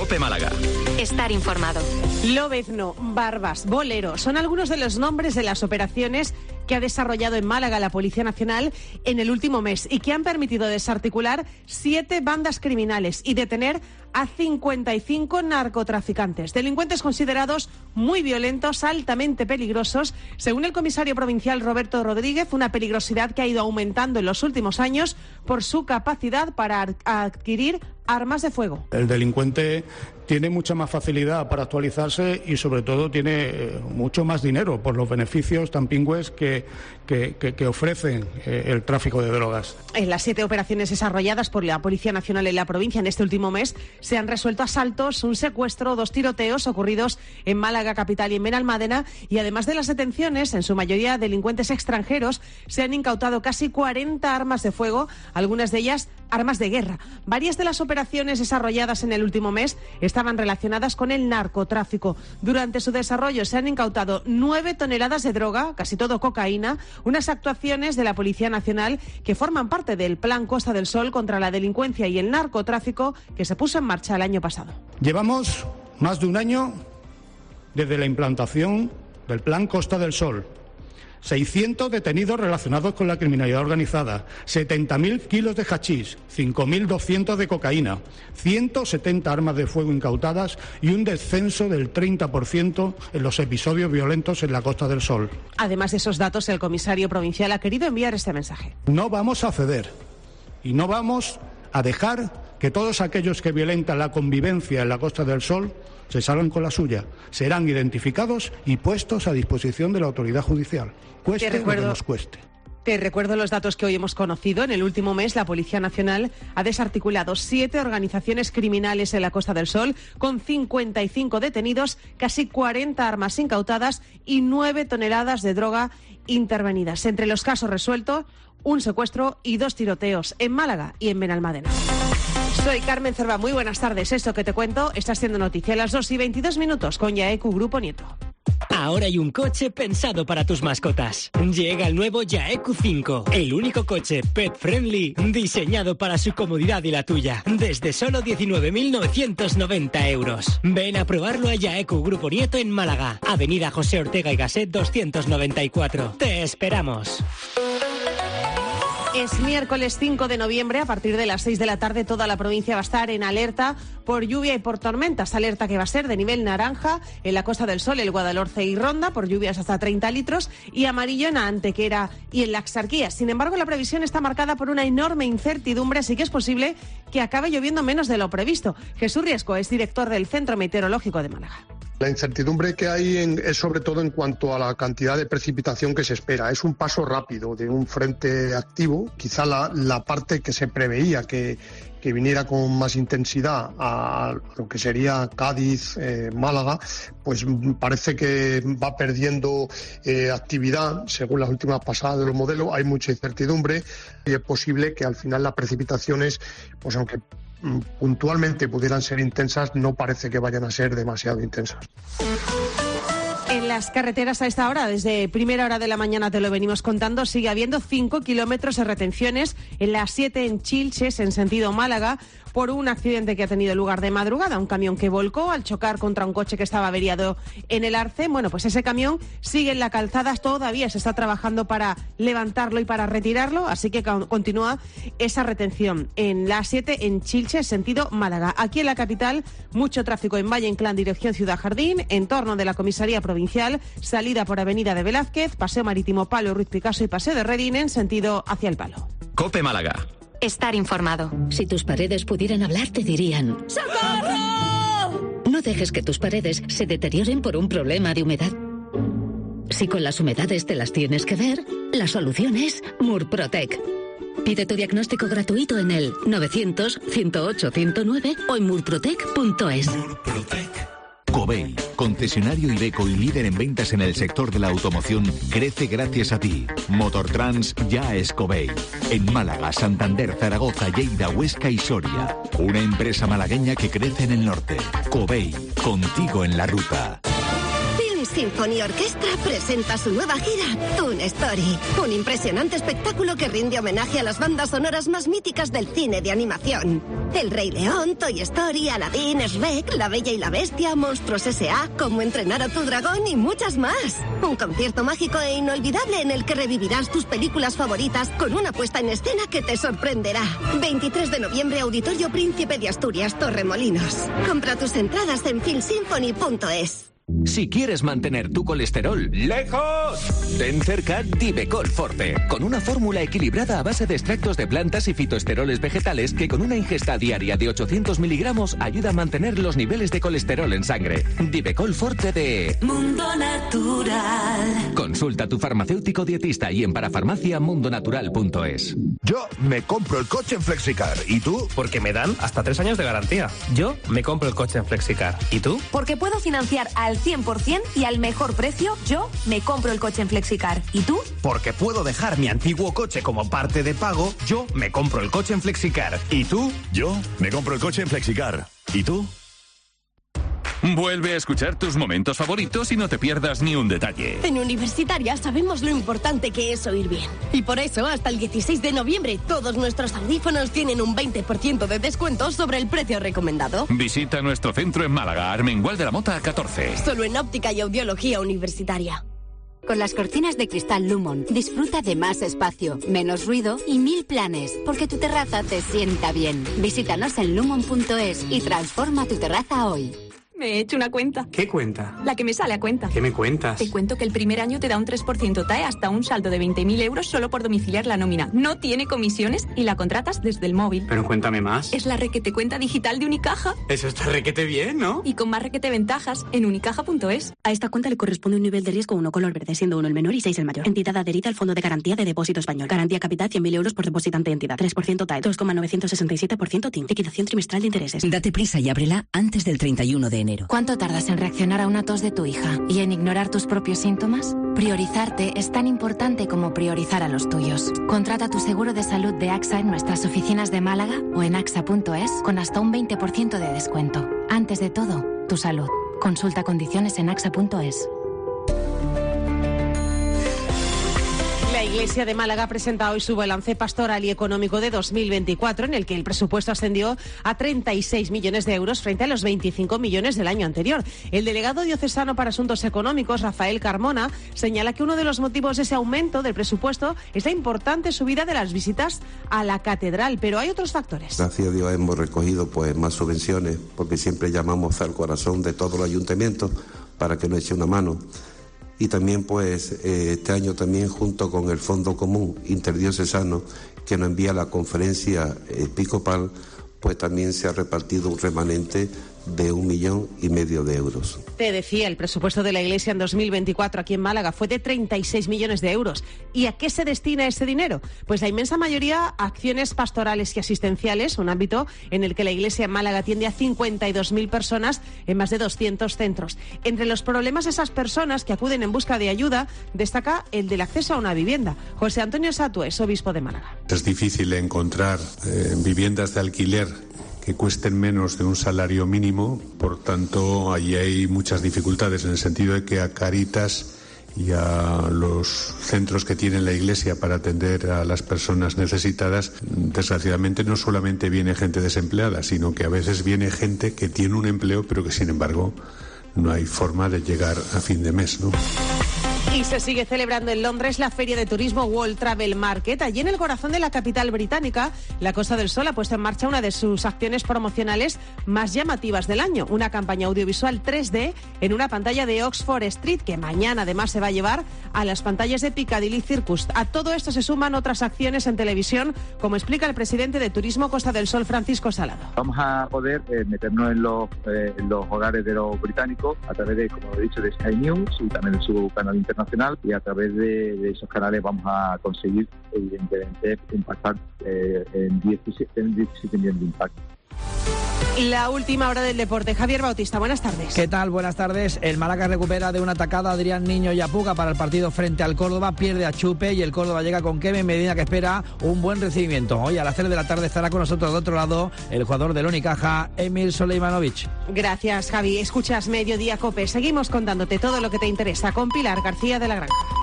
COPE Málaga. Estar informado. Lobezno, Barbas, Bolero son algunos de los nombres de las operaciones que ha desarrollado en Málaga la Policía Nacional en el último mes y que han permitido desarticular 7 bandas criminales y detener a 55 narcotraficantes, delincuentes considerados muy violentos, altamente peligrosos. Según el comisario provincial Roberto Rodríguez, una peligrosidad que ha ido aumentando en los últimos años por su capacidad para adquirir armas de fuego. El delincuente tiene mucha más facilidad para actualizarse y sobre todo tiene mucho más dinero por los beneficios tan pingües que ofrecen el tráfico de drogas. En las 7 operaciones desarrolladas por la Policía Nacional en la provincia en este último mes se han resuelto asaltos, un secuestro, 2 tiroteos ocurridos en Málaga capital y en Benalmádena, y además de las detenciones, en su mayoría delincuentes extranjeros, se han incautado casi 40 armas de fuego, algunas de ellas armas de guerra. Varias de las operaciones desarrolladas en el último mes estaban relacionadas con el narcotráfico. Durante su desarrollo se han incautado 9 toneladas de droga, casi todo cocaína, unas actuaciones de la Policía Nacional que forman parte del Plan Costa del Sol contra la delincuencia y el narcotráfico que se puso en marcha el año pasado. Llevamos más de un año desde la implantación del Plan Costa del Sol. 600 detenidos relacionados con la criminalidad organizada, 70.000 kilos de hachís, 5.200 de cocaína, 170 armas de fuego incautadas y un descenso del 30% en los episodios violentos en la Costa del Sol. Además de esos datos, el comisario provincial ha querido enviar este mensaje. No vamos a ceder y no vamos a dejar que todos aquellos que violentan la convivencia en la Costa del Sol se salgan con la suya. Serán identificados y puestos a disposición de la autoridad judicial. Cueste lo que nos cueste. Te recuerdo los datos que hoy hemos conocido. En el último mes, la Policía Nacional ha desarticulado 7 organizaciones criminales en la Costa del Sol, con 55 detenidos, casi 40 armas incautadas y 9 toneladas de droga intervenidas. Entre los casos resueltos, un secuestro y 2 tiroteos en Málaga y en Benalmádena. Soy Carmen Cerva, muy buenas tardes. Esto que te cuento está siendo noticia a las 2:22 con Yaeku Grupo Nieto. Ahora hay un coche pensado para tus mascotas. Llega el nuevo Yaeku 5, el único coche pet friendly diseñado para su comodidad y la tuya, desde solo 19.990 euros. Ven a probarlo a Yaeku Grupo Nieto en Málaga, Avenida José Ortega y Gasset 294. Te esperamos. Es miércoles 5 de noviembre, a partir de las 6 de la tarde toda la provincia va a estar en alerta por lluvia y por tormentas, alerta que va a ser de nivel naranja en la Costa del Sol, el Guadalhorce y Ronda, por lluvias hasta 30 litros, y amarillo en Antequera y en la Axarquía. Sin embargo, la previsión está marcada por una enorme incertidumbre, así que es posible que acabe lloviendo menos de lo previsto. Jesús Riesco es director del Centro Meteorológico de Málaga. La incertidumbre que hay es sobre todo en cuanto a la cantidad de precipitación que se espera. Es un paso rápido de un frente activo. Quizá la parte que se preveía que viniera con más intensidad a lo que sería Cádiz, Málaga, pues parece que va perdiendo actividad según las últimas pasadas de los modelos. Hay mucha incertidumbre y es posible que al final las precipitaciones, pues aunque puntualmente pudieran ser intensas, no parece que vayan a ser demasiado intensas. En las carreteras a esta hora, desde primera hora de la mañana te lo venimos contando, sigue habiendo 5 kilómetros de retenciones en la 7 en Chilches, en sentido Málaga, por un accidente que ha tenido lugar de madrugada. Un camión que volcó al chocar contra un coche que estaba averiado en el Arce. Bueno, pues ese camión sigue en la calzada, todavía se está trabajando para levantarlo y para retirarlo, así que continúa esa retención en la 7 en Chilches, sentido Málaga. Aquí en la capital, mucho tráfico en Valle Inclán, dirección Ciudad Jardín, en torno de la comisaría provincial, salida por Avenida de Velázquez, Paseo Marítimo Palo Ruiz Picasso y Paseo de Redín en sentido hacia el Palo. COPE Málaga. Estar informado. Si tus paredes pudieran hablar, te dirían: ¡socorro! No dejes que tus paredes se deterioren por un problema de humedad. Si con las humedades te las tienes que ver, la solución es Murprotec. Pide tu diagnóstico gratuito en el 900-108-109 o en murprotec.es. Covey, concesionario Iveco y líder en ventas en el sector de la automoción, crece gracias a ti. Motortrans ya es Covey. En Málaga, Santander, Zaragoza, Lleida, Huesca y Soria. Una empresa malagueña que crece en el norte. Covey, contigo en la ruta. Symphony Orchestra presenta su nueva gira, Toon Story. Un impresionante espectáculo que rinde homenaje a las bandas sonoras más míticas del cine de animación. El Rey León, Toy Story, Aladdin, Shrek, La Bella y la Bestia, Monstruos S.A., Cómo entrenar a tu dragón y muchas más. Un concierto mágico e inolvidable en el que revivirás tus películas favoritas con una puesta en escena que te sorprenderá. 23 de noviembre, Auditorio Príncipe de Asturias, Torremolinos. Compra tus entradas en filmsymphony.es. Si quieres mantener tu colesterol lejos, ten cerca Divecol Forte, con una fórmula equilibrada a base de extractos de plantas y fitoesteroles vegetales que con una ingesta diaria de 800 miligramos ayuda a mantener los niveles de colesterol en sangre. Divecol Forte de Mundo Natural. Consulta a tu farmacéutico dietista y en parafarmaciamundonatural.es. Yo me compro el coche en Flexicar. ¿Y tú? Porque me dan hasta 3 años de garantía. Yo me compro el coche en Flexicar. ¿Y tú? Porque puedo financiar al 100% y al mejor precio. Yo me compro el coche en Flexicar. ¿Y tú? Porque puedo dejar mi antiguo coche como parte de pago. Yo me compro el coche en Flexicar. ¿Y tú? Yo me compro el coche en Flexicar. ¿Y tú? Vuelve a escuchar tus momentos favoritos y no te pierdas ni un detalle. En Universitaria sabemos lo importante que es oír bien. Y por eso, hasta el 16 de noviembre, todos nuestros audífonos tienen un 20% de descuento sobre el precio recomendado. Visita nuestro centro en Málaga, Armengual de la Mota 14. Solo en Óptica y Audiología Universitaria. Con las cortinas de cristal Lumon, disfruta de más espacio, menos ruido y 1000 planes, porque tu terraza te sienta bien. Visítanos en lumon.es y transforma tu terraza hoy. Me he hecho una cuenta. ¿Qué cuenta? La que me sale a cuenta. ¿Qué me cuentas? Te cuento que el primer año te da un 3% TAE hasta un saldo de 20.000 euros solo por domiciliar la nómina. No tiene comisiones y la contratas desde el móvil. Pero cuéntame más. Es la requete cuenta digital de Unicaja. Eso está requete bien, ¿no? Y con más requete ventajas en unicaja.es. A esta cuenta le corresponde un nivel de riesgo 1 color verde, siendo 1 el menor y 6 el mayor. Entidad adherida al Fondo de Garantía de Depósito Español. Garantía capital 100.000 euros por depositante entidad. 3% TAE, 2,967% TIN. Liquidación trimestral de intereses. Date prisa y ábrela antes del 31 de enero. ¿Cuánto tardas en reaccionar a una tos de tu hija y en ignorar tus propios síntomas? Priorizarte es tan importante como priorizar a los tuyos. Contrata tu seguro de salud de AXA en nuestras oficinas de Málaga o en axa.es con hasta un 20% de descuento. Antes de todo, tu salud. Consulta condiciones en axa.es. La Iglesia de Málaga presenta hoy su balance pastoral y económico de 2024, en el que el presupuesto ascendió a 36 millones de euros frente a los 25 millones del año anterior. El delegado diocesano para Asuntos Económicos, Rafael Carmona, señala que uno de los motivos de ese aumento del presupuesto es la importante subida de las visitas a la catedral, pero hay otros factores. Gracias a Dios hemos recogido más subvenciones, porque siempre llamamos al corazón de todos los ayuntamientos para que nos eche una mano. Y también este año también junto con el Fondo Común Interdiocesano que nos envía la conferencia episcopal, pues también se ha repartido un remanente de 1,5 millones de euros. Te decía, el presupuesto de la Iglesia en 2024 aquí en Málaga fue de 36 millones de euros. ¿Y a qué se destina ese dinero? Pues la inmensa mayoría a acciones pastorales y asistenciales, un ámbito en el que la Iglesia en Málaga atiende a 52.000 personas en más de 200 centros. Entre los problemas de esas personas que acuden en busca de ayuda, destaca el del acceso a una vivienda. José Antonio Satu es obispo de Málaga. Es difícil encontrar viviendas de alquiler que cuesten menos de un salario mínimo, por tanto, allí hay muchas dificultades en el sentido de que a Cáritas y a los centros que tiene la Iglesia para atender a las personas necesitadas, desgraciadamente no solamente viene gente desempleada, sino que a veces viene gente que tiene un empleo, pero que sin embargo no hay forma de llegar a fin de mes, ¿no? Y se sigue celebrando en Londres la Feria de Turismo World Travel Market. Allí en el corazón de la capital británica, la Costa del Sol ha puesto en marcha una de sus acciones promocionales más llamativas del año. Una campaña audiovisual 3D en una pantalla de Oxford Street, que mañana además se va a llevar a las pantallas de Piccadilly Circus. A todo esto se suman otras acciones en televisión, como explica el presidente de Turismo Costa del Sol, Francisco Salado. Vamos a poder meternos en los hogares de los británicos a través de, como he dicho, de Sky News y también de su canal internacional, y a través de esos canales vamos a conseguir, evidentemente, impactar en 17 millones de impactos. La última hora del deporte. Javier Bautista, buenas tardes. ¿Qué tal? Buenas tardes. El Málaga recupera de una atacada a Adrián Niño y Apuga para el partido frente al Córdoba. Pierde a Chupe y el Córdoba llega con Kevin Medina, que espera un buen recibimiento. Hoy a las 3 de la tarde estará con nosotros de otro lado el jugador del Unicaja, Emil Soleimanovic. Gracias, Javi. Escuchas Mediodía COPE. Seguimos contándote todo lo que te interesa con Pilar García de la Granja.